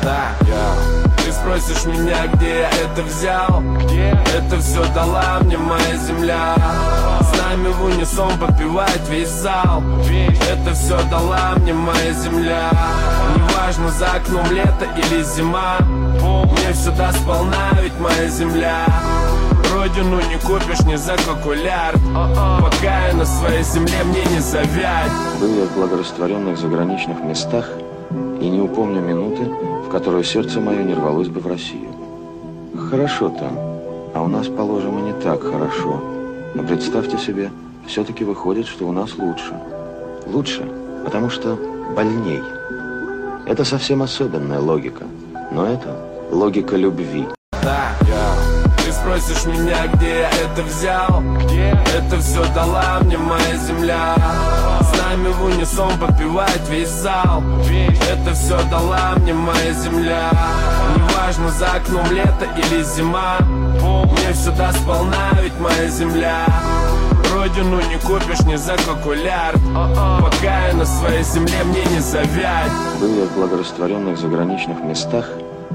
Ты спросишь меня, где я это взял? Это все дала мне моя земля. С нами в унисон подпевает весь зал. Это все дала мне моя земля. Неважно, за окном лето или зима, мне все даст сполна, ведь моя земля. Родину не купишь ни за калькулярд. Пока я на своей земле, мне не завять. Был я в благорастворенных заграничных местах и не упомню минуты, в которую сердце мое не рвалось бы в Россию. Хорошо там, а у нас, положим, и не так хорошо. Но представьте себе, все-таки выходит, что у нас лучше. Лучше, потому что больней. Это совсем особенная логика, но это логика любви. Ты спросишь меня, где я это взял? Это все дала мне моя земля. С нами в унисон подпевает весь зал. Это все дала мне моя земля. Неважно, за окном лето или зима, мне все даст сполна, ведь моя земля. Родину не купишь ни за калькулярд. Пока я на своей земле, мне не завять. Был я в благорастворенных заграничных местах